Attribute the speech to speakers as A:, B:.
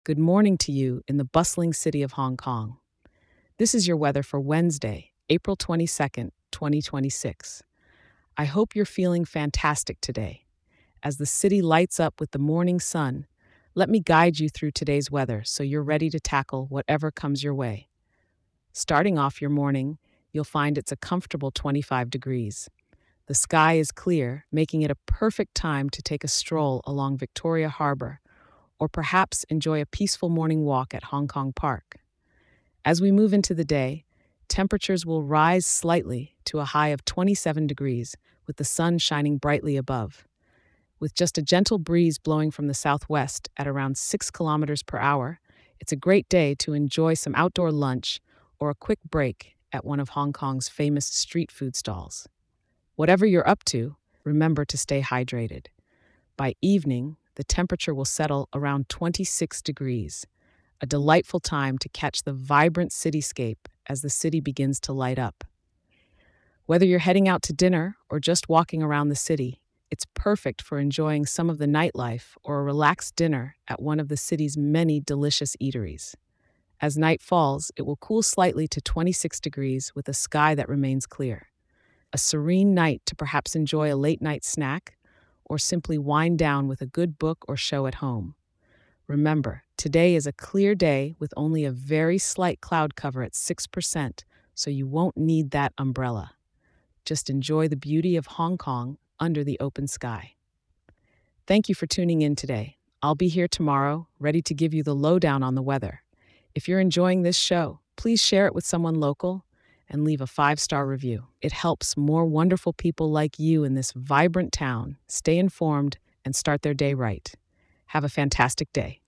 A: Good morning to you in the bustling city of Hong Kong. This is your weather for Wednesday, April 22nd, 2026. I hope you're feeling fantastic today. As the city lights up with the morning sun, let me guide you through today's weather so you're ready to tackle whatever comes your way. Starting off your morning, you'll find it's a comfortable 25 degrees. The sky is clear, making it a perfect time to take a stroll along Victoria Harbor or perhaps enjoy a peaceful morning walk at Hong Kong Park. As we move into the day, temperatures will rise slightly to a high of 27 degrees, with the sun shining brightly above. With just a gentle breeze blowing from the southwest at around 6 kilometers per hour, it's a great day to enjoy some outdoor lunch or a quick break at one of Hong Kong's famous street food stalls. Whatever you're up to, remember to stay hydrated. By evening, the temperature will settle around 26 degrees, a delightful time to catch the vibrant cityscape as the city begins to light up. Whether you're heading out to dinner or just walking around the city, it's perfect for enjoying some of the nightlife or a relaxed dinner at one of the city's many delicious eateries. As night falls, it will cool slightly to 26 degrees with a sky that remains clear. A serene night to perhaps enjoy a late night snack or simply wind down with a good book or show at home. Remember, today is a clear day with only a very slight cloud cover at 6%, so you won't need that umbrella. Just enjoy the beauty of Hong Kong under the open sky. Thank you for tuning in today. I'll be here tomorrow, ready to give you the lowdown on the weather. If you're enjoying this show, please share it with someone local and leave a 5-star review. It helps more wonderful people like you in this vibrant town stay informed and start their day right. Have a fantastic day.